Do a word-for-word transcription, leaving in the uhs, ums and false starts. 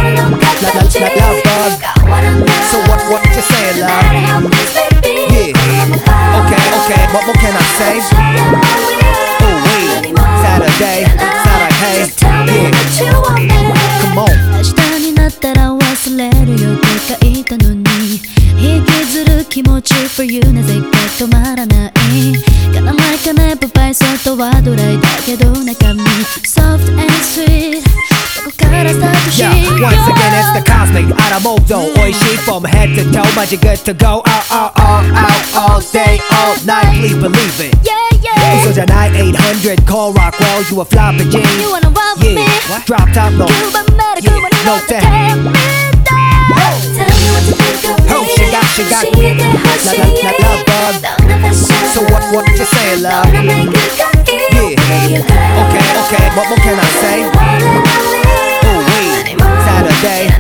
love bug. So what, what you saying, love? Yeah. Okay, okay, what more can I say? Oh wait, Saturday, Saturday, yeah. Come on. 明日になったら忘れるよって書いたのに、引きずる気持ち for you なぜか止まらない。絡まいかねプパイ外はドライだけど中身 soft and sweet。 どこからスタートしよう。 Yeah, once again it's the cosmic Aramoto. Oishi from head to toe, but you're good to go. All, all, all, out, all day, all night. Please believe it. Yeah, yeah. So tonight eight hundred call Rockwell, you a floppy jeans. You wanna roll with me? Yeah, drop top no. You medical Yeah, when you no want to that. take me down. Tell me what you think of me. Oh, she got, she got. La, la, la, love bug. So what, what you saying, love? Yeah. Okay, okay, what more can I say? Oh wait, Saturday.